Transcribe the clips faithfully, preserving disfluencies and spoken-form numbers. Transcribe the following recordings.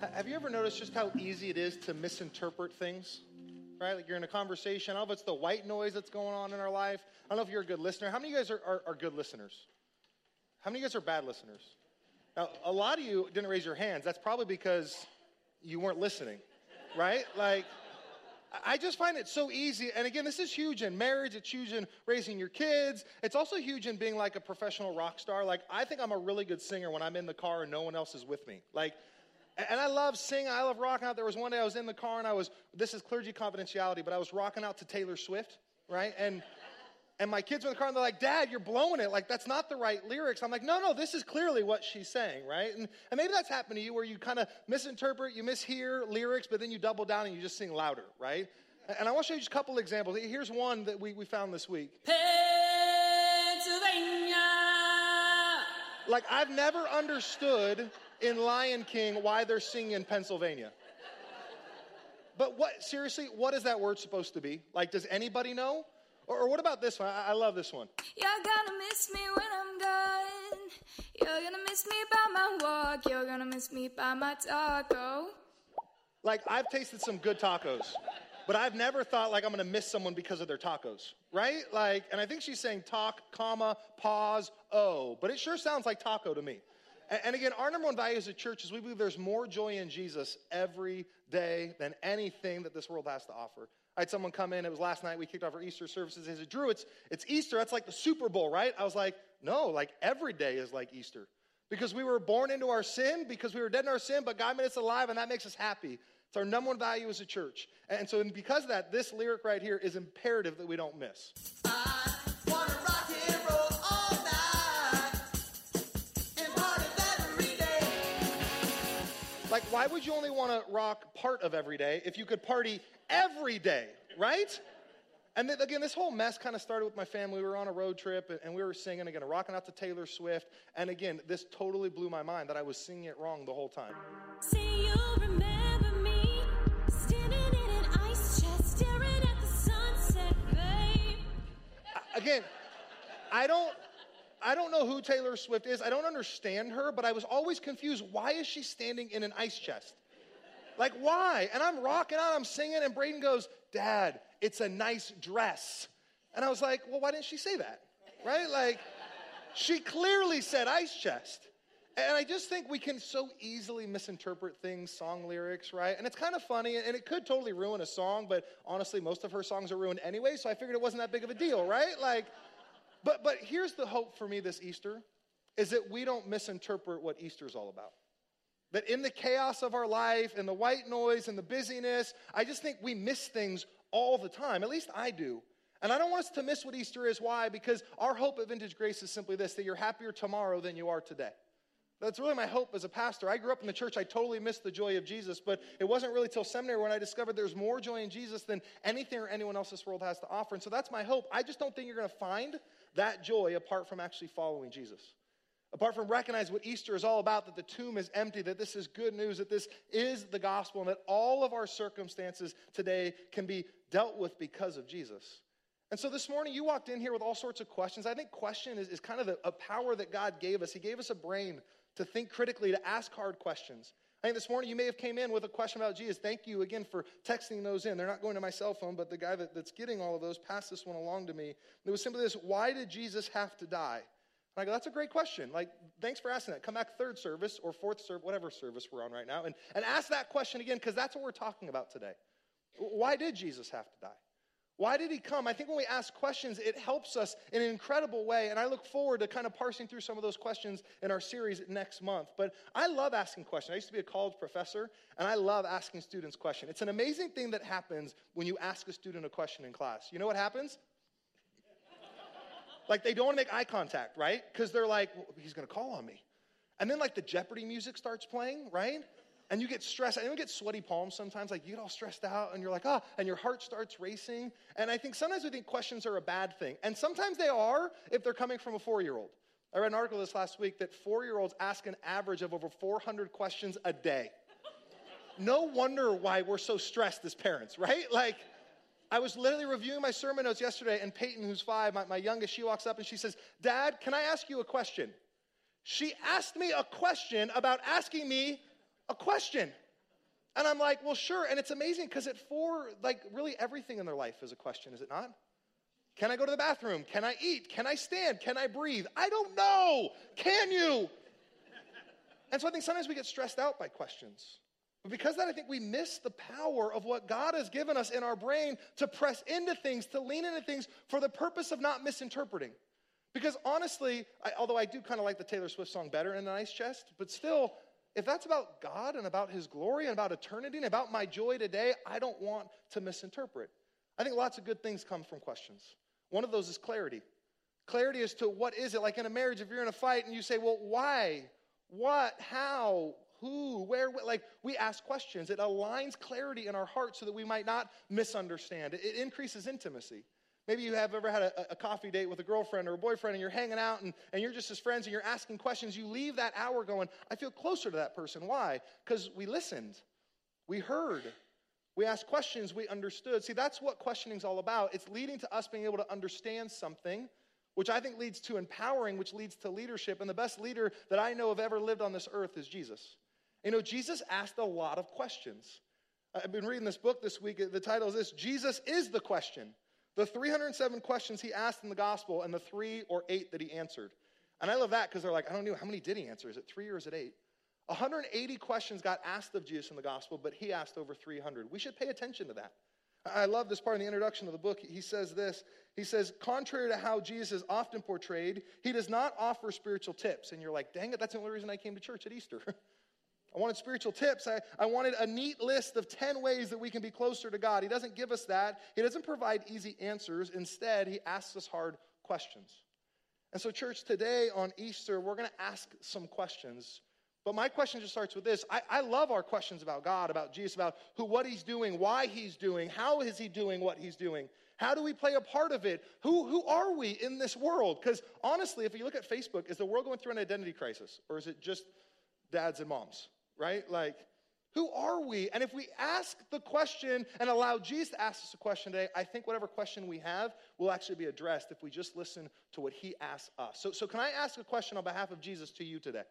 Have you ever noticed just how easy it is to misinterpret things? Right? Like you're in a conversation. I don't know if it's the white noise that's going on in our life. I don't know if you're a good listener. How many of you guys are, are, are good listeners? How many of you guys are bad listeners? Now, a lot of you didn't raise your hands. That's probably because you weren't listening, right? Like, I just find it so easy. And again, this is huge in marriage. It's huge in raising your kids. It's also huge in being like a professional rock star. Like, I think I'm a really good singer when I'm in the car and no one else is with me. Like, and I love singing. I love rocking out. There was one day I was in the car and I was, this is clergy confidentiality, but I was rocking out to Taylor Swift, right? And and my kids were in the car and they're like, Dad, you're blowing it. Like, that's not the right lyrics. I'm like, no, no, this is clearly what she's saying, right? And, and maybe that's happened to you where you kind of misinterpret, you mishear lyrics, but then you double down and you just sing louder, right? And I want to show you just a couple examples. Here's one that we, we found this week. Pennsylvania. Like, I've never understood in Lion King why they're singing in Pennsylvania. But what, seriously, what is that word supposed to be? Like, does anybody know? Or, or what about this one? I, I love this one. You're gonna miss me when I'm gone. You're gonna miss me by my walk. You're gonna miss me by my taco. Like, I've tasted some good tacos, but I've never thought, like, I'm going to miss someone because of their tacos, right? Like, and I think she's saying talk, comma, pause, oh. But it sure sounds like taco to me. And, and again, our number one value as a church is we believe there's more joy in Jesus every day than anything that this world has to offer. I had someone come in. It was last night. We kicked off our Easter services. They said, Drew, it's, it's Easter. That's like the Super Bowl, right? I was like, no, like every day is like Easter. Because we were born into our sin, because we were dead in our sin, but God made us alive, and that makes us happy. It's our number one value as a church. And so because of that, this lyric right here is imperative that we don't miss. I want to rock and roll all night and party every day. Like, why would you only want to rock part of every day if you could party every day, right? And then, again, this whole mess kind of started with my family. We were on a road trip, and, and we were singing, again, rocking out to Taylor Swift. And again, this totally blew my mind that I was singing it wrong the whole time. See, you remember me standing in an ice chest, staring at the sunset, babe. I, again, I don't, I don't know who Taylor Swift is. I don't understand her, but I was always confused. Why is she standing in an ice chest? Like, why? And I'm rocking out, I'm singing, and Braden goes, Dad, it's a nice dress. And I was like, well, why didn't she say that? Right? Like, she clearly said ice chest. And I just think we can so easily misinterpret things, song lyrics, right? And it's kind of funny, and it could totally ruin a song, but honestly, most of her songs are ruined anyway, so I figured it wasn't that big of a deal, right? Like, but but here's the hope for me this Easter, is that we don't misinterpret what Easter's all about. That in the chaos of our life, and the white noise, and the busyness, I just think we miss things all the time. At least I do. And I don't want us to miss what Easter is. Why? Because our hope at Vintage Grace is simply this, that you're happier tomorrow than you are today. That's really my hope as a pastor. I grew up in the church. I totally missed the joy of Jesus, but it wasn't really till seminary when I discovered there's more joy in Jesus than anything or anyone else this world has to offer. And so that's my hope. I just don't think you're going to find that joy apart from actually following Jesus. Apart from recognize what Easter is all about, that the tomb is empty, that this is good news, that this is the gospel, and that all of our circumstances today can be dealt with because of Jesus. And so this morning, you walked in here with all sorts of questions. I think question is, is kind of the, a power that God gave us. He gave us a brain to think critically, to ask hard questions. I think this morning you may have came in with a question about Jesus. Thank you again for texting those in. They're not going to my cell phone, but the guy that, that's getting all of those passed this one along to me. It was simply this: why did Jesus have to die? And I go, that's a great question. Like, thanks for asking that. Come back third service or fourth service, whatever service we're on right now, and, and ask that question again, because that's what we're talking about today. Why did Jesus have to die? Why did he come? I think when we ask questions, it helps us in an incredible way, and I look forward to kind of parsing through some of those questions in our series next month. But I love asking questions. I used to be a college professor, and I love asking students questions. It's an amazing thing that happens when you ask a student a question in class. You know what happens? Like, they don't want to make eye contact, right? Because they're like, well, he's going to call on me. And then, like, the Jeopardy music starts playing, right? And you get stressed. I even get sweaty palms sometimes. Like, you get all stressed out, and you're like, ah, and your heart starts racing. And I think sometimes we think questions are a bad thing. And sometimes they are if they're coming from a four-year-old. I read an article this last week that four-year-olds ask an average of over four hundred questions a day. No wonder why we're so stressed as parents, right? Like, I was literally reviewing my sermon notes yesterday, and Peyton, who's five, my, my youngest, she walks up and she says, Dad, can I ask you a question? She asked me a question about asking me a question. And I'm like, well, sure. And it's amazing because at four, like really everything in their life is a question, is it not? Can I go to the bathroom? Can I eat? Can I stand? Can I breathe? I don't know. Can you? And so I think sometimes we get stressed out by questions. But because of that, I think we miss the power of what God has given us in our brain to press into things, to lean into things for the purpose of not misinterpreting. Because honestly, I, although I do kind of like the Taylor Swift song better in an ice chest, but still, if that's about God and about his glory and about eternity and about my joy today, I don't want to misinterpret. I think lots of good things come from questions. One of those is clarity. Clarity as to what is it? Like in a marriage, if you're in a fight and you say, well, why? What? How? Who? Where? What? Like we ask questions. It aligns clarity in our hearts so that we might not misunderstand. It, it increases intimacy. Maybe you have ever had a, a coffee date with a girlfriend or a boyfriend and you're hanging out and, and you're just as friends and you're asking questions. You leave that hour going, I feel closer to that person. Why? Because we listened. We heard. We asked questions. We understood. See, that's what questioning is all about. It's leading to us being able to understand something, which I think leads to empowering, which leads to leadership. And the best leader that I know of ever lived on this earth is Jesus. You know, Jesus asked a lot of questions. I've been reading this book this week. The title is this, Jesus is the Question. The three hundred seven questions he asked in the gospel and the three or eight that he answered. And I love that because they're like, I don't know, how many did he answer? Is it three or is it eight? one hundred eighty questions got asked of Jesus in the gospel, but he asked over three hundred. We should pay attention to that. I love this part in the introduction of the book. He says this. He says, contrary to how Jesus is often portrayed, he does not offer spiritual tips. And you're like, dang it, that's the only reason I came to church at Easter. I wanted spiritual tips. I, I wanted a neat list of ten ways that we can be closer to God. He doesn't give us that. He doesn't provide easy answers. Instead, he asks us hard questions. And so, church, today on Easter, we're going to ask some questions. But my question just starts with this. I, I love our questions about God, about Jesus, about who, what he's doing, why he's doing, how is he doing what he's doing? How do we play a part of it? Who, who are we in this world? Because honestly, if you look at Facebook, is the world going through an identity crisis? Or is it just dads and moms? Right? Like, who are we? And if we ask the question and allow Jesus to ask us a question today, I think whatever question we have will actually be addressed if we just listen to what he asks us. So, so can I ask a question on behalf of Jesus to you today?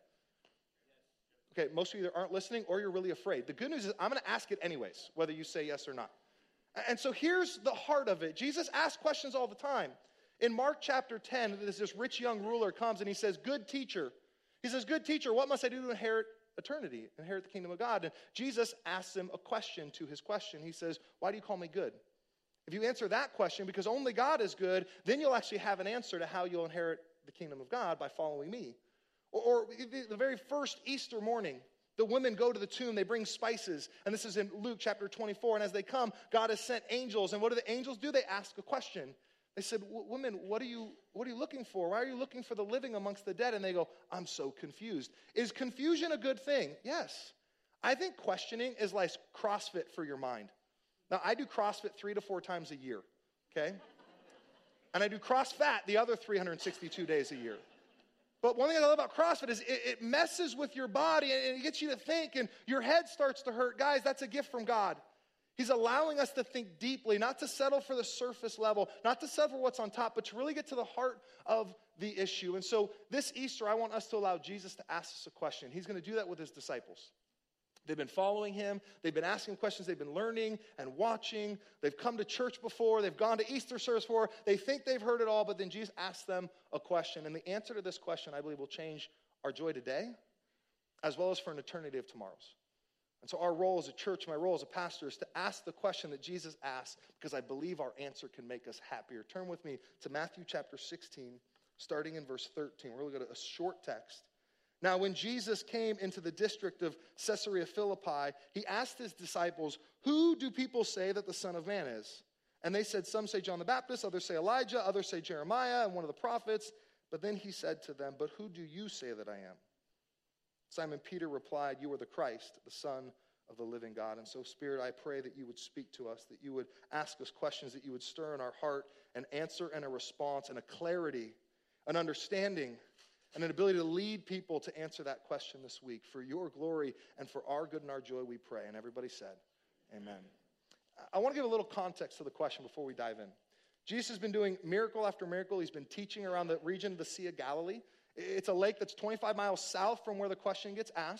Okay, most of you either aren't listening or you're really afraid. The good news is I'm going to ask it anyways, whether you say yes or not. And so here's the heart of it. Jesus asks questions all the time. In Mark chapter ten, this, this rich young ruler comes and he says, good teacher. He says, good teacher, what must I do to inherit eternity, inherit the kingdom of God? And Jesus asks him a question to his question. He says, why do you call me good? If you answer that question, because only God is good, then you'll actually have an answer to how you'll inherit the kingdom of God by following me. Or, or the very first Easter morning, the women go to the tomb, they bring spices, and this is in Luke chapter twenty-four, and as they come, God has sent angels, and what do the angels do? They ask a question. They said, women, what are you what are you looking for? Why are you looking for the living amongst the dead? And they go, I'm so confused. Is confusion a good thing? Yes. I think questioning is like CrossFit for your mind. Now, I do CrossFit three to four times a year, okay? And I do CrossFat the other three hundred sixty-two days a year. But one thing I love about CrossFit is it, it messes with your body and it gets you to think and your head starts to hurt. Guys, that's a gift from God. He's allowing us to think deeply, not to settle for the surface level, not to settle for what's on top, but to really get to the heart of the issue. And so this Easter, I want us to allow Jesus to ask us a question. He's going to do that with his disciples. They've been following him. They've been asking questions. They've been learning and watching. They've come to church before. They've gone to Easter service before. They think they've heard it all, but then Jesus asks them a question. And the answer to this question, I believe, will change our joy today as well as for an eternity of tomorrows. And so our role as a church, my role as a pastor, is to ask the question that Jesus asked because I believe our answer can make us happier. Turn with me to Matthew chapter sixteen, starting in verse thirteen. We're going to go to a short text. Now, when Jesus came into the district of Caesarea Philippi, he asked his disciples, who do people say that the Son of Man is? And they said, some say John the Baptist, others say Elijah, others say Jeremiah and one of the prophets. But then he said to them, but who do you say that I am? Simon Peter replied, you are the Christ, the Son of the living God. And so, Spirit, I pray that you would speak to us, that you would ask us questions, that you would stir in our heart an answer and a response and a clarity, an understanding, and an ability to lead people to answer that question this week. For your glory and for our good and our joy, we pray. And everybody said, amen. I want to give a little context to the question before we dive in. Jesus has been doing miracle after miracle. He's been teaching around the region of the Sea of Galilee. It's a lake that's twenty-five miles south from where the question gets asked.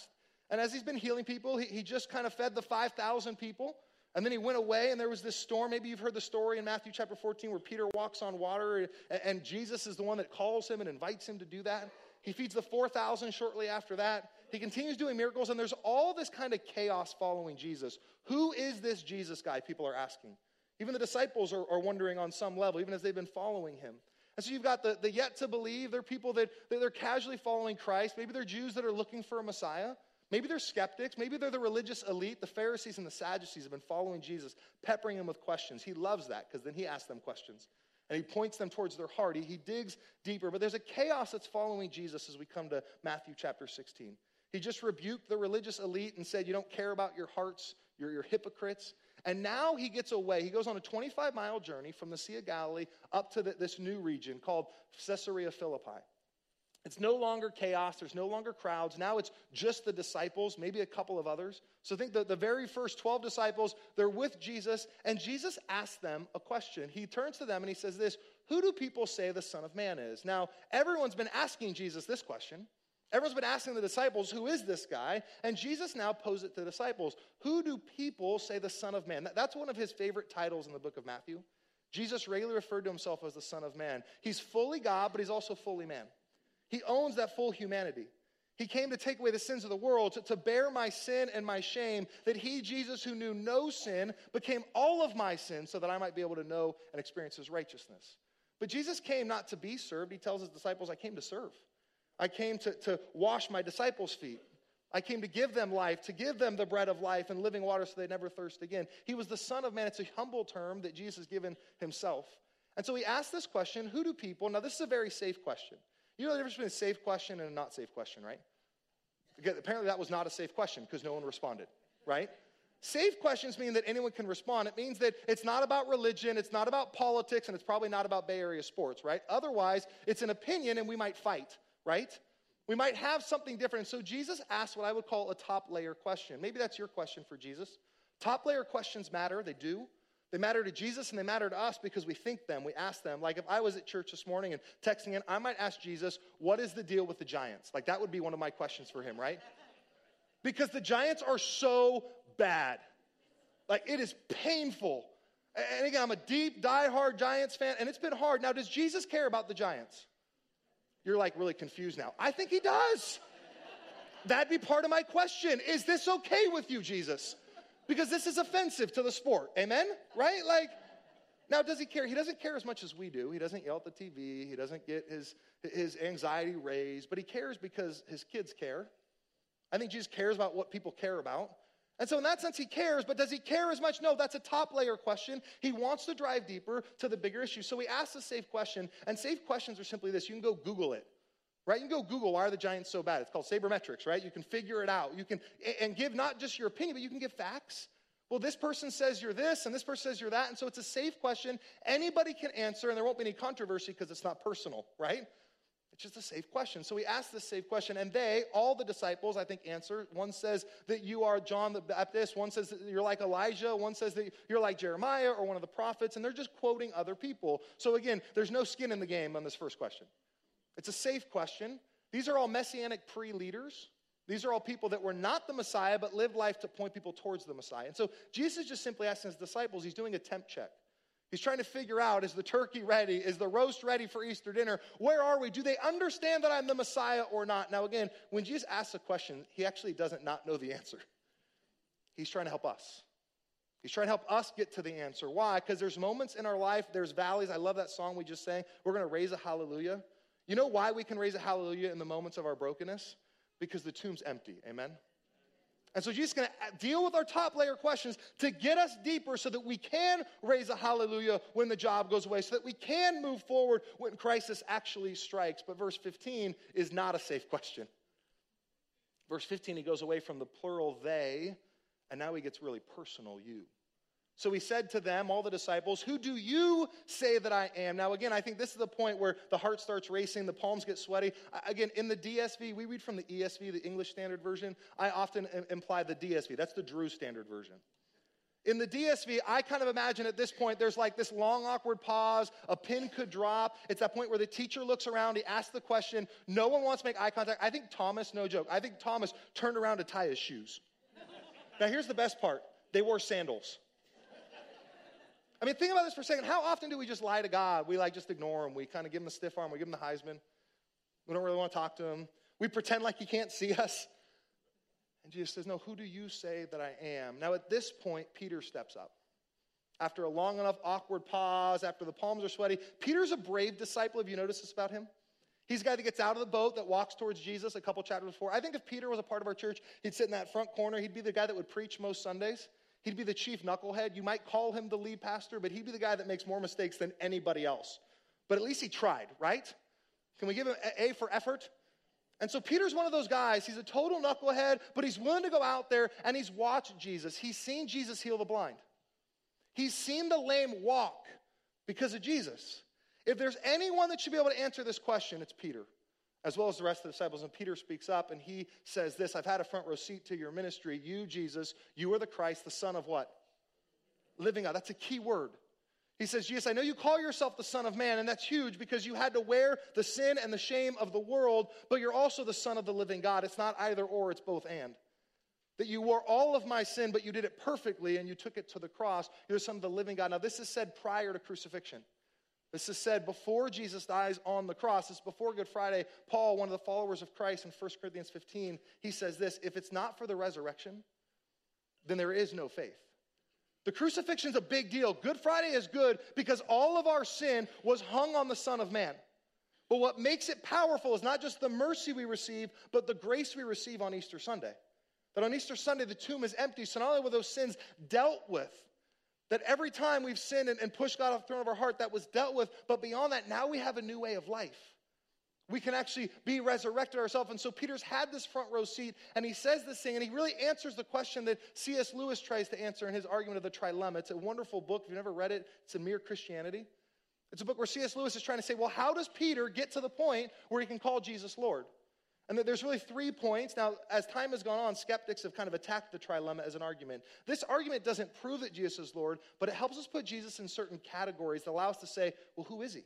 And as he's been healing people, he, he just kind of fed the five thousand people. And then he went away, and there was this storm. Maybe you've heard the story in Matthew chapter fourteen where Peter walks on water, and, and Jesus is the one that calls him and invites him to do that. He feeds the four thousand shortly after that. He continues doing miracles, and there's all this kind of chaos following Jesus. Who is this Jesus guy, people are asking. Even the disciples are, are wondering on some level, even as they've been following him. And so you've got the, the yet to believe. They're people that, that they're casually following Christ. Maybe they're Jews that are looking for a Messiah. Maybe they're skeptics. Maybe they're the religious elite. The Pharisees and the Sadducees have been following Jesus, peppering him with questions. He loves that because then he asks them questions. And he points them towards their heart. He, he digs deeper. But there's a chaos that's following Jesus as we come to Matthew chapter sixteen. He just rebuked the religious elite and said, you don't care about your hearts. You're, you're hypocrites. And now he gets away. He goes on a twenty-five mile journey from the Sea of Galilee up to the, this new region called Caesarea Philippi. It's no longer chaos. There's no longer crowds. Now it's just the disciples, maybe a couple of others. So think that the very first twelve disciples, they're with Jesus, and Jesus asks them a question. He turns to them and he says this, who do people say the Son of Man is? Now, everyone's been asking Jesus this question. Everyone's been asking the disciples, who is this guy? And Jesus now poses it to the disciples. Who do people say the Son of Man? That's one of his favorite titles in the book of Matthew. Jesus regularly referred to himself as the Son of Man. He's fully God, but he's also fully man. He owns that full humanity. He came to take away the sins of the world, to, to bear my sin and my shame, that he, Jesus, who knew no sin, became all of my sin so that I might be able to know and experience his righteousness. But Jesus came not to be served. He tells his disciples, I came to serve. I came to, to wash my disciples' feet. I came to give them life, to give them the bread of life and living water so they never thirst again. He was the Son of Man. It's a humble term that Jesus has given himself. And so he asked this question, who do people, now this is a very safe question. You know the difference between a safe question and a not safe question, right? Again, apparently that was not a safe question because no one responded, right? Safe questions mean that anyone can respond. It means that it's not about religion, it's not about politics, and it's probably not about Bay Area sports, right? Otherwise, it's an opinion and we might fight, right? We might have something different. So Jesus asked what I would call a top layer question. Maybe that's your question for Jesus. Top layer questions matter, they do. They matter to Jesus and they matter to us because we think them, we ask them. Like if I was at church this morning and texting in, I might ask Jesus, what is the deal with the Giants? Like that would be one of my questions for him, right? Because the Giants are so bad. Like it is painful. And again, I'm a deep, diehard Giants fan and it's been hard. Now, does Jesus care about the Giants? You're like really confused now. I think he does. That'd be part of my question. Is this okay with you, Jesus? Because this is offensive to the sport. Amen? Right? Like, now does he care? He doesn't care as much as we do. He doesn't yell at the T V. He doesn't get his, his anxiety raised. But he cares because his kids care. I think Jesus cares about what people care about. And so in that sense, he cares. But does he care as much? No, that's a top layer question. He wants to drive deeper to the bigger issue. So he asks a safe question. And safe questions are simply this. You can go Google it. Right? You can go Google, why are the Giants so bad? It's called sabermetrics, right? You can figure it out. You can, and give not just your opinion, but you can give facts. Well, this person says you're this, and this person says you're that, and so it's a safe question. Anybody can answer, and there won't be any controversy because it's not personal, right? It's just a safe question. So we ask this safe question, and they, all the disciples, I think, answer. One says that you are John the Baptist. One says that you're like Elijah. One says that you're like Jeremiah or one of the prophets, and they're just quoting other people. So again, there's no skin in the game on this first question. It's a safe question. These are all messianic pre-leaders. These are all people that were not the Messiah, but lived life to point people towards the Messiah. And so Jesus is just simply asking his disciples, he's doing a temp check. He's trying to figure out, is the turkey ready? Is the roast ready for Easter dinner? Where are we? Do they understand that I'm the Messiah or not? Now again, when Jesus asks a question, he actually doesn't not know the answer. He's trying to help us. He's trying to help us get to the answer. Why? Because there's moments in our life, there's valleys. I love that song we just sang. We're going to raise a hallelujah. You know why we can raise a hallelujah in the moments of our brokenness? Because the tomb's empty, amen? And so Jesus is going to deal with our top layer questions to get us deeper so that we can raise a hallelujah when the job goes away, so that we can move forward when crisis actually strikes. But verse fifteen is not a safe question. Verse fifteen, he goes away from the plural they, and now he gets really personal, you. So he said to them, all the disciples, who do you say that I am? Now, again, I think this is the point where the heart starts racing, the palms get sweaty. Again, in the D S V, we read from the E S V, the English Standard Version. I often imply the D S V. That's the Drew Standard Version. In the D S V, I kind of imagine at this point, there's like this long, awkward pause. A pin could drop. It's that point where the teacher looks around. He asks the question. No one wants to make eye contact. I think Thomas, no joke, I think Thomas turned around to tie his shoes. Now, here's the best part. They wore sandals. I mean, think about this for a second. How often do we just lie to God? We like just ignore him. We kind of give him the stiff arm. We give him the Heisman. We don't really want to talk to him. We pretend like he can't see us. And Jesus says, no, who do you say that I am? Now, at this point, Peter steps up. After a long enough awkward pause, after the palms are sweaty, Peter's a brave disciple. Have you noticed this about him? He's the guy that gets out of the boat, that walks towards Jesus a couple chapters before. I think if Peter was a part of our church, he'd sit in that front corner. He'd be the guy that would preach most Sundays. He'd be the chief knucklehead. You might call him the lead pastor, but he'd be the guy that makes more mistakes than anybody else. But at least he tried, right? Can we give him an A for effort? And so Peter's one of those guys. He's a total knucklehead, but he's willing to go out there and he's watched Jesus. He's seen Jesus heal the blind. He's seen the lame walk because of Jesus. If there's anyone that should be able to answer this question, it's Peter, as well as the rest of the disciples. And Peter speaks up and he says this, I've had a front row seat to your ministry. You, Jesus, you are the Christ, the Son of what? Living God. That's a key word. He says, Jesus, I know you call yourself the Son of Man, and that's huge because you had to wear the sin and the shame of the world, but you're also the Son of the living God. It's not either or, it's both and. That you wore all of my sin, but you did it perfectly, and you took it to the cross. You're the Son of the living God. Now, this is said prior to crucifixion. This is said before Jesus dies on the cross. This is before Good Friday. Paul, one of the followers of Christ in First Corinthians fifteen, he says this, if it's not for the resurrection, then there is no faith. The crucifixion is a big deal. Good Friday is good because all of our sin was hung on the Son of Man. But what makes it powerful is not just the mercy we receive, but the grace we receive on Easter Sunday. That on Easter Sunday, the tomb is empty. So not only were those sins dealt with, that every time we've sinned and, and pushed God off the throne of our heart, that was dealt with. But beyond that, now we have a new way of life. We can actually be resurrected ourselves. And so Peter's had this front row seat, and he says this thing, and he really answers the question that C S Lewis tries to answer in his argument of the trilemma. It's a wonderful book. If you've never read it, it's a Mere Christianity. It's a book where C S Lewis is trying to say, well, how does Peter get to the point where he can call Jesus Lord? And that there's really three points. Now, as time has gone on, skeptics have kind of attacked the trilemma as an argument. This argument doesn't prove that Jesus is Lord, but it helps us put Jesus in certain categories that allow us to say, well, who is he?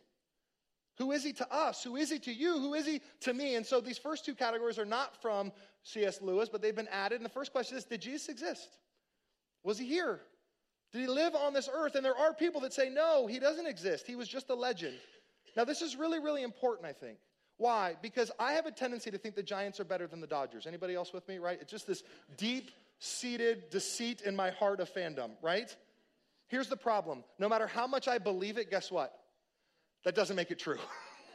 Who is he to us? Who is he to you? Who is he to me? And so these first two categories are not from C S Lewis, but they've been added. And the first question is, did Jesus exist? Was he here? Did he live on this earth? And there are people that say, no, he doesn't exist. He was just a legend. Now, this is really, really important, I think. Why? Because I have a tendency to think the Giants are better than the Dodgers. Anybody else with me, right? It's just this deep-seated deceit in my heart of fandom, right? Here's the problem. No matter how much I believe it, guess what? That doesn't make it true.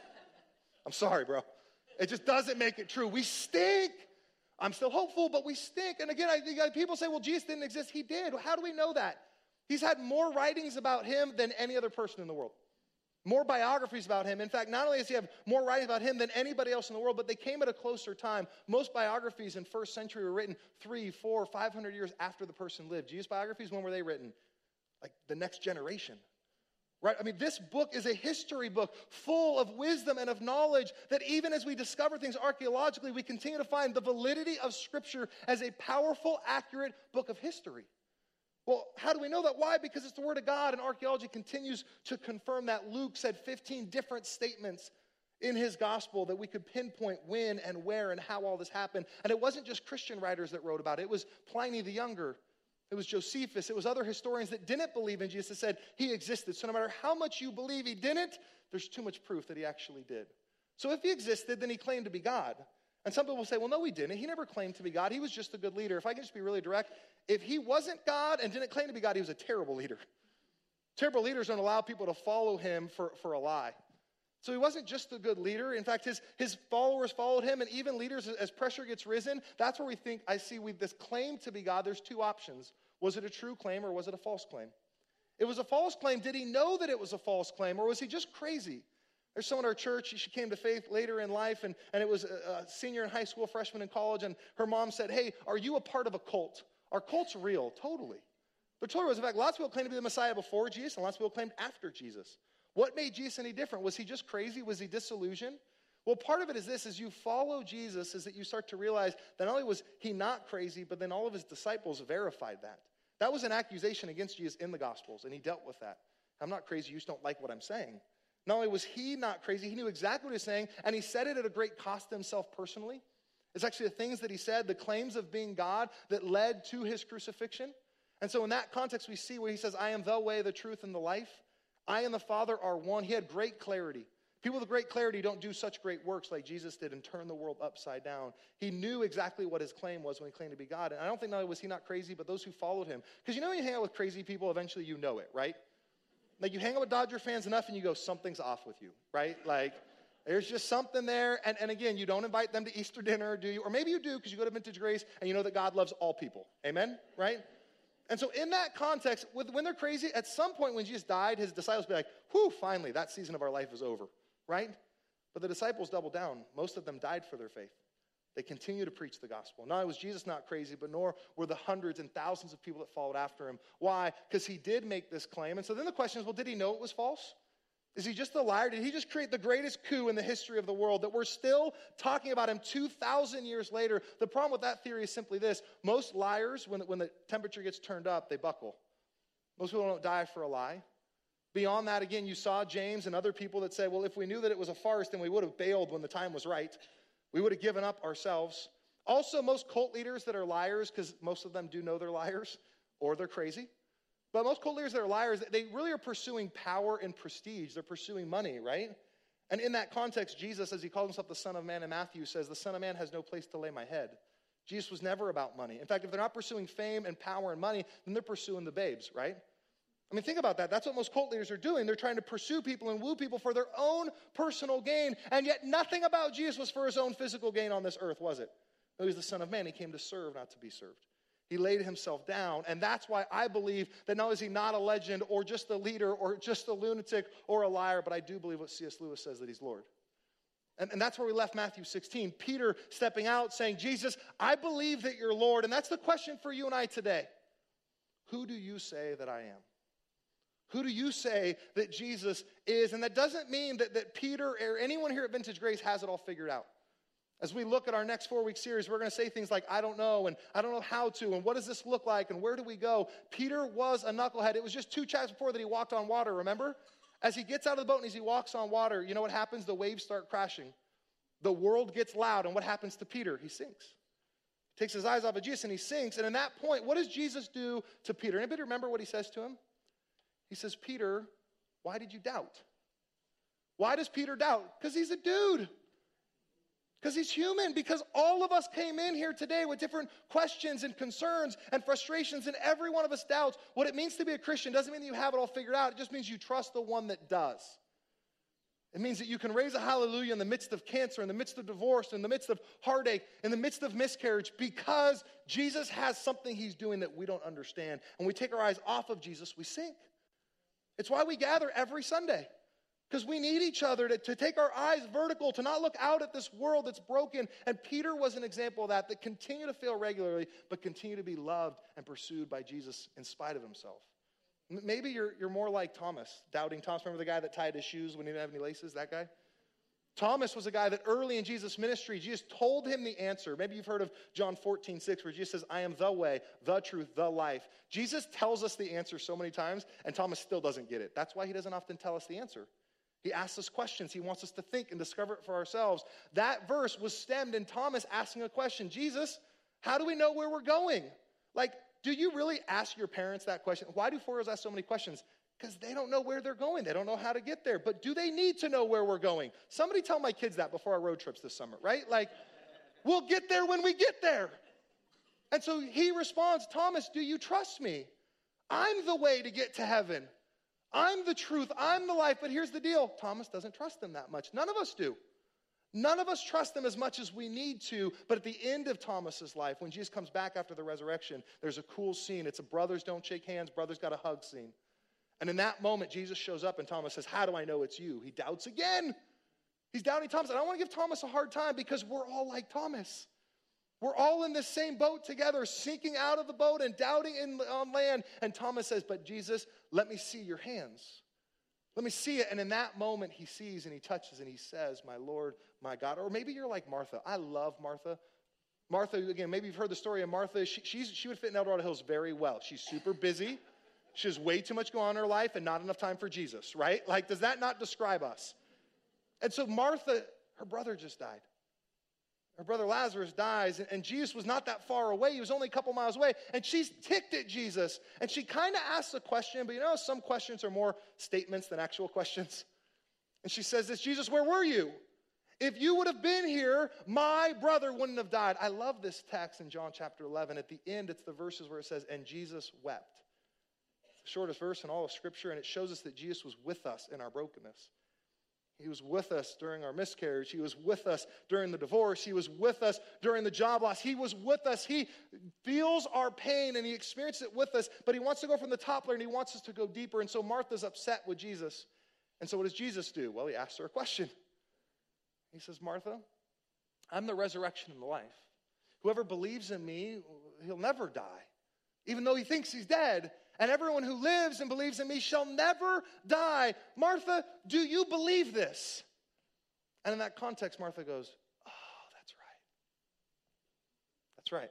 I'm sorry, bro. It just doesn't make it true. We stink. I'm still hopeful, but we stink. And again, I think people say, well, Jesus didn't exist. He did. How do we know that? He's had more writings about him than any other person in the world. More biographies about him. In fact, not only does he have more writings about him than anybody else in the world, but they came at a closer time. Most biographies in first century were written three, four, five hundred years after the person lived. Jesus' biographies, when were they written? Like the next generation. Right? I mean, this book is a history book full of wisdom and of knowledge that even as we discover things archaeologically, we continue to find the validity of Scripture as a powerful, accurate book of history. Well, how do we know that? Why? Because it's the Word of God, and archaeology continues to confirm that. Luke said fifteen different statements in his gospel that we could pinpoint when and where and how all this happened. And it wasn't just Christian writers that wrote about it. It was Pliny the Younger. It was Josephus. It was other historians that didn't believe in Jesus that said he existed. So no matter how much you believe he didn't, there's too much proof that he actually did. So if he existed, then he claimed to be God. And some people say, well, no, he didn't. He never claimed to be God. He was just a good leader. If I can just be really direct, if he wasn't God and didn't claim to be God, he was a terrible leader. Terrible leaders don't allow people to follow him for, for a lie. So he wasn't just a good leader. In fact, his, his followers followed him, and even leaders, as pressure gets risen, that's where we think, I see with this claim to be God, there's two options. Was it a true claim or was it a false claim? It was a false claim. Did he know that it was a false claim, or was he just crazy? There's someone in our church, she came to faith later in life, and, and it was a, a senior in high school, freshman in college, and her mom said, hey, are you a part of a cult? Are cults real? Totally. They're totally real. In fact, lots of people claim to be the Messiah before Jesus, and lots of people claimed after Jesus. What made Jesus any different? Was he just crazy? Was he disillusioned? Well, part of it is this, as you follow Jesus, is that you start to realize that not only was he not crazy, but then all of his disciples verified that. That was an accusation against Jesus in the Gospels, and he dealt with that. I'm not crazy, you just don't like what I'm saying. Not only was he not crazy, he knew exactly what he was saying, and he said it at a great cost to himself personally. It's actually the things that he said, the claims of being God that led to his crucifixion. And so in that context, we see where he says, I am the way, the truth, and the life. I and the Father are one. He had great clarity. People with great clarity don't do such great works like Jesus did and turn the world upside down. He knew exactly what his claim was when he claimed to be God. And I don't think not only was he not crazy, but those who followed him. Because you know when you hang out with crazy people, eventually you know it, right? Like you hang out with Dodger fans enough and you go, something's off with you, right? Like there's just something there. And, and again, you don't invite them to Easter dinner, do you? Or maybe you do because you go to Vintage Grace and you know that God loves all people. Amen? Right? And so in that context, with, when they're crazy, at some point when Jesus died, his disciples be like, whew, finally, that season of our life is over. Right? But the disciples doubled down. Most of them died for their faith. They continue to preach the gospel. Not only was Jesus not crazy, but nor were the hundreds and thousands of people that followed after him. Why? Because he did make this claim. And so then the question is, well, did he know it was false? Is he just a liar? Did he just create the greatest coup in the history of the world that we're still talking about him two thousand years later? The problem with that theory is simply this. Most liars, when, when the temperature gets turned up, they buckle. Most people don't die for a lie. Beyond that, again, you saw James and other people that say, well, if we knew that it was a farce, then we would have bailed when the time was right. We would have given up ourselves. Also, most cult leaders that are liars, because most of them do know they're liars, or they're crazy. But most cult leaders that are liars, they really are pursuing power and prestige. They're pursuing money, right? And in that context, Jesus, as he calls himself the Son of Man in Matthew, says, the Son of Man has no place to lay my head. Jesus was never about money. In fact, if they're not pursuing fame and power and money, then they're pursuing the babes, right? I mean, think about that. That's what most cult leaders are doing. They're trying to pursue people and woo people for their own personal gain. And yet nothing about Jesus was for his own physical gain on this earth, was it? No, he's the Son of Man. He came to serve, not to be served. He laid himself down. And that's why I believe that not only is he not a legend or just a leader or just a lunatic or a liar, but I do believe what C S Lewis says, that he's Lord. And, and that's where we left Matthew sixteen. Peter stepping out saying, Jesus, I believe that you're Lord. And that's the question for you and I today. Who do you say that I am? Who do you say that Jesus is? And that doesn't mean that, that Peter or anyone here at Vintage Grace has it all figured out. As we look at our next four-week series, we're going to say things like, I don't know, and I don't know how to, and what does this look like, and where do we go? Peter was a knucklehead. It was just two chapters before that he walked on water, remember? As he gets out of the boat and as he walks on water, you know what happens? The waves start crashing. The world gets loud, and what happens to Peter? He sinks. He takes his eyes off of Jesus, and he sinks. And in that point, what does Jesus do to Peter? Anybody remember what he says to him? He says, Peter, why did you doubt? Why does Peter doubt? Because he's a dude. Because he's human. Because all of us came in here today with different questions and concerns and frustrations, and every one of us doubts. What it means to be a Christian doesn't mean that you have it all figured out. It just means you trust the one that does. It means that you can raise a hallelujah in the midst of cancer, in the midst of divorce, in the midst of heartache, in the midst of miscarriage, because Jesus has something he's doing that we don't understand. And we take our eyes off of Jesus, we sink. It's why we gather every Sunday, because we need each other to, to take our eyes vertical, to not look out at this world that's broken. And Peter was an example of that, that continue to fail regularly, but continue to be loved and pursued by Jesus in spite of himself. M- Maybe you're, you're more like Thomas, doubting Thomas. Remember the guy that tied his shoes when he didn't have any laces, that guy? Thomas was a guy that early in Jesus' ministry, Jesus told him the answer. Maybe you've heard of John fourteen six, where Jesus says, I am the way, the truth, the life. Jesus tells us the answer so many times, and Thomas still doesn't get it. That's why he doesn't often tell us the answer. He asks us questions. He wants us to think and discover it for ourselves. That verse was stemmed in Thomas asking a question. Jesus, how do we know where we're going? Like, do you really ask your parents that question? Why do four-year-olds ask so many questions? Because they don't know where they're going. They don't know how to get there. But do they need to know where we're going? Somebody tell my kids that before our road trips this summer, right? Like, we'll get there when we get there. And so he responds, Thomas, do you trust me? I'm the way to get to heaven. I'm the truth. I'm the life. But here's the deal. Thomas doesn't trust him that much. None of us do. None of us trust them as much as we need to. But at the end of Thomas's life, when Jesus comes back after the resurrection, there's a cool scene. It's a brothers don't shake hands, brothers got a hug scene. And in that moment, Jesus shows up and Thomas says, how do I know it's you? He doubts again. He's doubting Thomas. And I want to give Thomas a hard time because we're all like Thomas. We're all in this same boat together, sinking out of the boat and doubting in, on land. And Thomas says, but Jesus, let me see your hands. Let me see it. And in that moment, he sees and he touches and he says, my Lord, my God. Or maybe you're like Martha. I love Martha. Martha, again, maybe you've heard the story of Martha. She, she's, she would fit in El Dorado Hills very well. She's super busy. She has way too much going on in her life and not enough time for Jesus, right? Like, does that not describe us? And so Martha, her brother just died. Her brother Lazarus dies, and, and Jesus was not that far away. He was only a couple miles away, and she's ticked at Jesus. And she kind of asks a question, but you know, some questions are more statements than actual questions. And she says this, Jesus, where were you? If you would have been here, my brother wouldn't have died. I love this text in John chapter eleven. At the end, it's the verses where it says, and Jesus wept. It's the shortest verse in all of Scripture, and it shows us that Jesus was with us in our brokenness. He was with us during our miscarriage. He was with us during the divorce. He was with us during the job loss. He was with us. He feels our pain, and he experienced it with us, but he wants to go from the top layer, and he wants us to go deeper. And so Martha's upset with Jesus. And so what does Jesus do? Well, he asks her a question. He says, Martha, I'm the resurrection and the life. Whoever believes in me, he'll never die, even though he thinks he's dead. And everyone who lives and believes in me shall never die. Martha, do you believe this? And in that context, Martha goes, oh, that's right. That's right.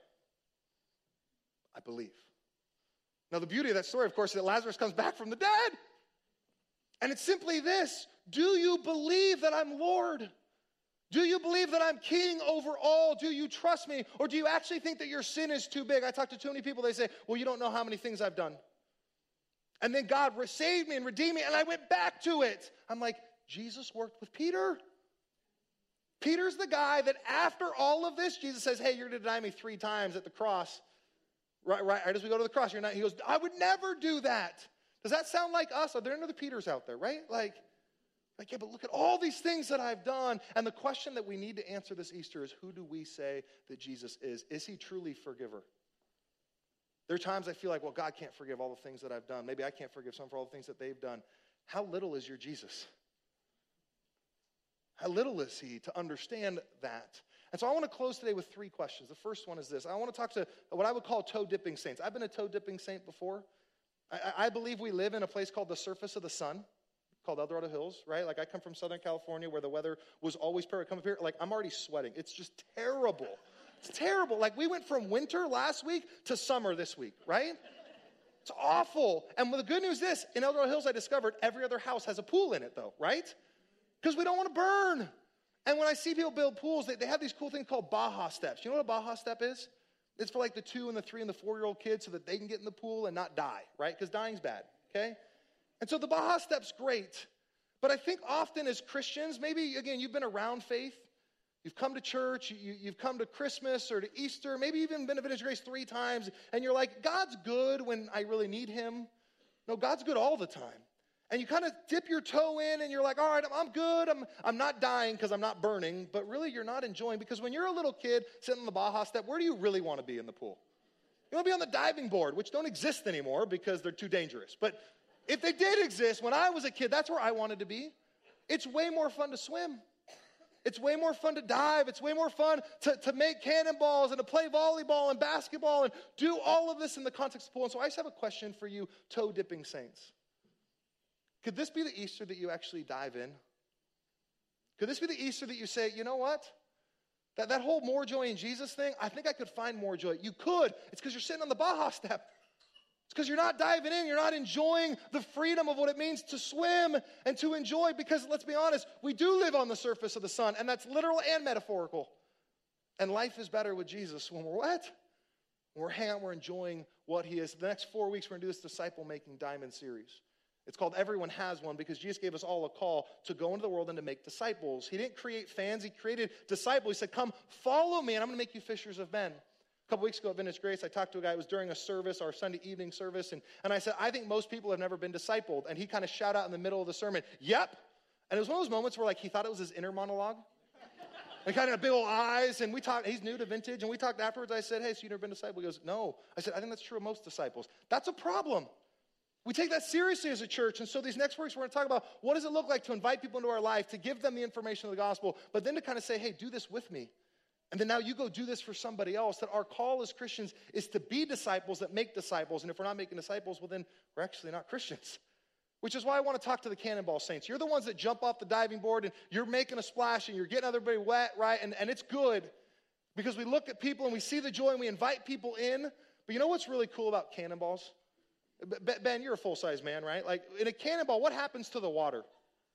I believe. Now, the beauty of that story, of course, is that Lazarus comes back from the dead. And it's simply this. Do you believe that I'm Lord? Do you believe that I'm king over all? Do you trust me? Or do you actually think that your sin is too big? I talk to too many people, they say, well, you don't know how many things I've done. And then God saved me and redeemed me, and I went back to it. I'm like, Jesus worked with Peter. Peter's the guy that after all of this, Jesus says, hey, you're going to deny me three times at the cross. Right, right, right as we go to the cross, you're not. He goes, I would never do that. Does that sound like us? Are there any other Peters out there, right? Like, like, yeah, but look at all these things that I've done. And the question that we need to answer this Easter is, who do we say that Jesus is? Is he truly forgiver? There are times I feel like, well, God can't forgive all the things that I've done. Maybe I can't forgive some for all the things that they've done. How little is your Jesus? How little is he to understand that? And so I want to close today with three questions. The first one is this. I want to talk to what I would call toe-dipping saints. I've been a toe-dipping saint before. I, I believe we live in a place called the surface of the sun, called El Dorado Hills, right? Like I come from Southern California where the weather was always perfect. Come up here, like I'm already sweating. It's just terrible. It's terrible. Like we went from winter last week to summer this week, right? It's awful. And the good news is this, in El Dorado Hills I discovered every other house has a pool in it though, right? Because we don't want to burn. And when I see people build pools, they, they have these cool things called Baja steps. You know what a Baja step is? It's for like the two and the three and the four-year-old kids so that they can get in the pool and not die, right? Because dying's bad, okay? And so the Baja step's great. But I think often as Christians, maybe, again, you've been around faith. You've come to church, you, you've come to Christmas or to Easter, maybe even been to Vintage Grace three times, and you're like, God's good when I really need him. No, God's good all the time. And you kind of dip your toe in and you're like, all right, I'm, I'm good. I'm, I'm not dying because I'm not burning. But really, you're not enjoying. Because when you're a little kid sitting on the Baja step, where do you really want to be in the pool? You want to be on the diving board, which don't exist anymore because they're too dangerous. But if they did exist, when I was a kid, that's where I wanted to be. It's way more fun to swim. It's way more fun to dive. It's way more fun to, to make cannonballs and to play volleyball and basketball and do all of this in the context of pool. And so I just have a question for you, toe-dipping saints. Could this be the Easter that you actually dive in? Could this be the Easter that you say, you know what? That, that whole more joy in Jesus thing, I think I could find more joy. You could. It's because you're sitting on the Baja step. It's because you're not diving in. You're not enjoying the freedom of what it means to swim and to enjoy. Because let's be honest, we do live on the surface of the sun, and that's literal and metaphorical. And life is better with Jesus when we're what? When we're hanging out, we're enjoying what he is. The next four weeks, we're going to do this disciple-making diamond series. It's called Everyone Has One because Jesus gave us all a call to go into the world and to make disciples. He didn't create fans. He created disciples. He said, come follow me, and I'm going to make you fishers of men. A couple weeks ago at Vintage Grace, I talked to a guy. It was during a service, our Sunday evening service, and, and I said, I think most people have never been discipled. And he kind of shouted out in the middle of the sermon, yep. And it was one of those moments where like he thought it was his inner monologue. And kind of big old eyes, and we talked, he's new to Vintage, and we talked afterwards. I said, hey, so you've never been discipled? He goes, no. I said, I think that's true of most disciples. That's a problem. We take that seriously as a church, and so these next weeks we're going to talk about what does it look like to invite people into our life, to give them the information of the gospel, but then to kind of say, hey, do this with me. And then now you go do this for somebody else, that our call as Christians is to be disciples that make disciples, and if we're not making disciples, well then we're actually not Christians. Which is why I want to talk to the cannonball saints. You're the ones that jump off the diving board, and you're making a splash, and you're getting everybody wet, right, and, and it's good. Because we look at people and we see the joy and we invite people in. But you know what's really cool about cannonballs? Ben, you're a full-size man, right? Like in a cannonball, what happens to the water?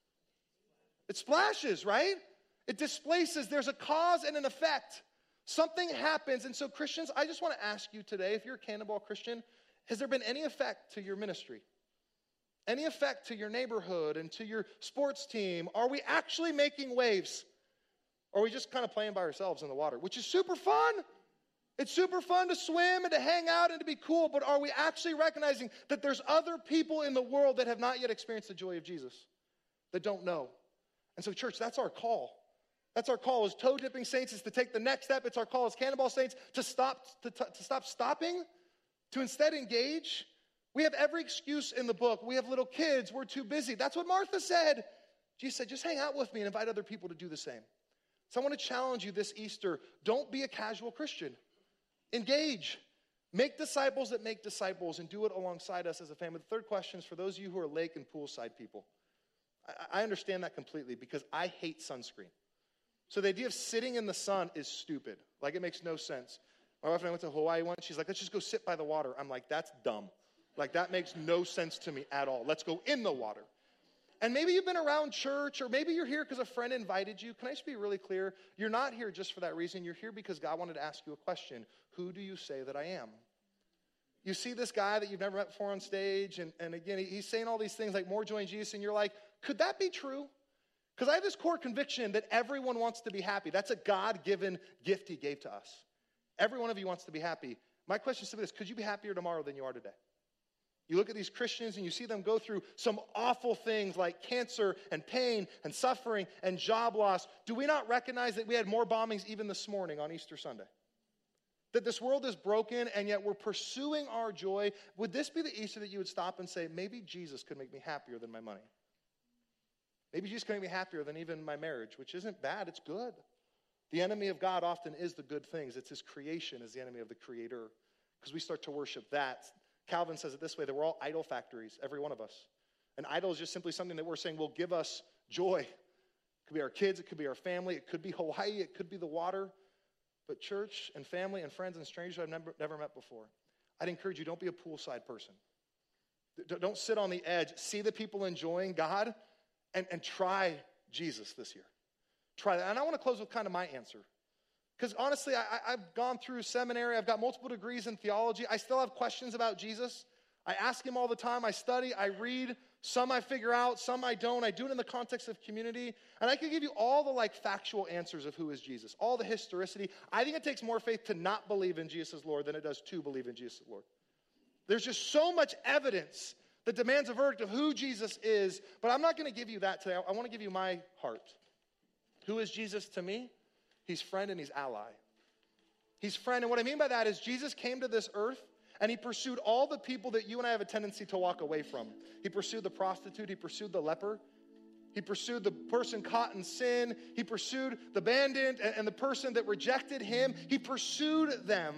It splashes, right? It displaces. There's a cause and an effect. Something happens. And so Christians, I just want to ask you today, if you're a cannonball Christian, has there been any effect to your ministry? Any effect to your neighborhood and to your sports team? Are we actually making waves? Or are we just kind of playing by ourselves in the water, which is super fun? It's super fun to swim and to hang out and to be cool, but are we actually recognizing that there's other people in the world that have not yet experienced the joy of Jesus, that don't know? And so, church, that's our call. That's our call as toe-dipping saints, is to take the next step. It's our call as cannonball saints to stop, to, to stop stopping, to instead engage. We have every excuse in the book. We have little kids. We're too busy. That's what Martha said. Jesus said, just hang out with me and invite other people to do the same. So I want to challenge you this Easter. Don't be a casual Christian. Engage. Make disciples that make disciples and do it alongside us as a family. The third question is for those of you who are lake and poolside people. I, I understand that completely because I hate sunscreen. So the idea of sitting in the sun is stupid. Like, it makes no sense. My wife and I went to Hawaii once. She's like, let's just go sit by the water. I'm like, that's dumb. Like, that makes no sense to me at all. Let's go in the water. And maybe you've been around church, or maybe you're here because a friend invited you. Can I just be really clear? You're not here just for that reason. You're here because God wanted to ask you a question. Who do you say that I am? You see this guy that you've never met before on stage, and, and again, he, he's saying all these things like more joy in Jesus, and you're like, could that be true? Because I have this core conviction that everyone wants to be happy. That's a God-given gift he gave to us. Every one of you wants to be happy. My question is simply this: could you be happier tomorrow than you are today? You look at these Christians and you see them go through some awful things like cancer and pain and suffering and job loss. Do we not recognize that we had more bombings even this morning on Easter Sunday? That this world is broken and yet we're pursuing our joy. Would this be the Easter that you would stop and say, maybe Jesus could make me happier than my money? Maybe Jesus could make me happier than even my marriage, which isn't bad, it's good. The enemy of God often is the good things. It's his creation is the enemy of the creator, because we start to worship that. Calvin says it this way, that we're all idol factories, every one of us. An idol is just simply something that we're saying will give us joy. It could be our kids, it could be our family, it could be Hawaii, it could be the water. But church and family and friends and strangers I've never, never met before, I'd encourage you, don't be a poolside person. D- don't sit on the edge. See the people enjoying God and, and try Jesus this year. Try that. And I want to close with kind of my answer. Because honestly, I, I've gone through seminary. I've got multiple degrees in theology. I still have questions about Jesus. I ask him all the time. I study. I read. Some I figure out. Some I don't. I do it in the context of community. And I can give you all the like factual answers of who is Jesus. All the historicity. I think it takes more faith to not believe in Jesus as Lord than it does to believe in Jesus as Lord. There's just so much evidence that demands a verdict of who Jesus is. But I'm not going to give you that today. I, I want to give you my heart. Who is Jesus to me? He's friend and he's ally. He's friend. And what I mean by that is Jesus came to this earth and he pursued all the people that you and I have a tendency to walk away from. He pursued the prostitute. He pursued the leper. He pursued the person caught in sin. He pursued the bandit and, and the person that rejected him. He pursued them.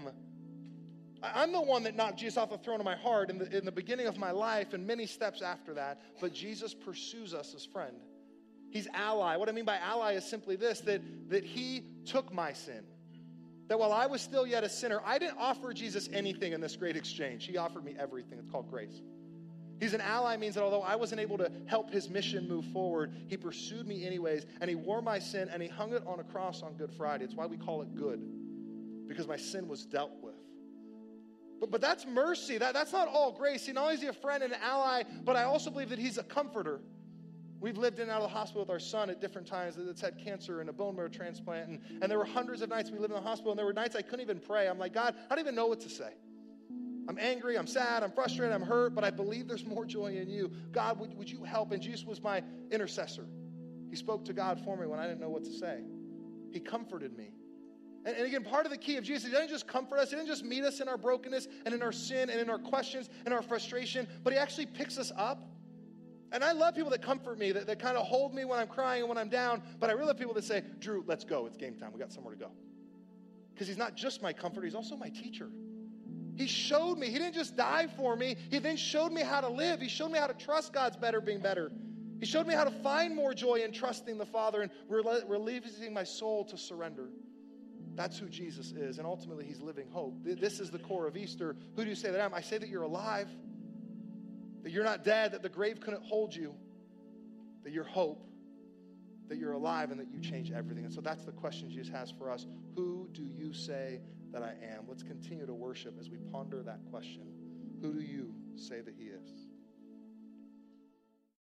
I, I'm the one that knocked Jesus off the throne of my heart in the, in the beginning of my life and many steps after that. But Jesus pursues us as friend. He's ally. What I mean by ally is simply this, that, that he took my sin. That while I was still yet a sinner, I didn't offer Jesus anything in this great exchange. He offered me everything. It's called grace. He's an ally means that although I wasn't able to help his mission move forward, he pursued me anyways, and he wore my sin, and he hung it on a cross on Good Friday. It's why we call it good, because my sin was dealt with. But, but that's mercy. That, that's not all grace. See, not only is he a friend and an ally, but I also believe that he's a comforter. We've lived in and out of the hospital with our son at different times that's had cancer and a bone marrow transplant. And, and there were hundreds of nights we lived in the hospital, and there were nights I couldn't even pray. I'm like, God, I don't even know what to say. I'm angry, I'm sad, I'm frustrated, I'm hurt, but I believe there's more joy in you. God, would, would you help? And Jesus was my intercessor. He spoke to God for me when I didn't know what to say. He comforted me. And, and again, part of the key of Jesus, he didn't just comfort us, he didn't just meet us in our brokenness and in our sin and in our questions and our frustration, but he actually picks us up. And I love people that comfort me, that, that kind of hold me when I'm crying and when I'm down. But I really love people that say, Drew, let's go. It's game time. We got somewhere to go. Because he's not just my comforter. He's also my teacher. He showed me. He didn't just die for me. He then showed me how to live. He showed me how to trust God's better being better. He showed me how to find more joy in trusting the Father and rel- releasing my soul to surrender. That's who Jesus is, and ultimately he's living hope. This is the core of Easter. Who do you say that I am? I say that you're alive, that you're not dead, that the grave couldn't hold you, that you're hope, that you're alive, and that you change everything. And so that's the question Jesus has for us. Who do you say that I am? Let's continue to worship as we ponder that question. Who do you say that he is?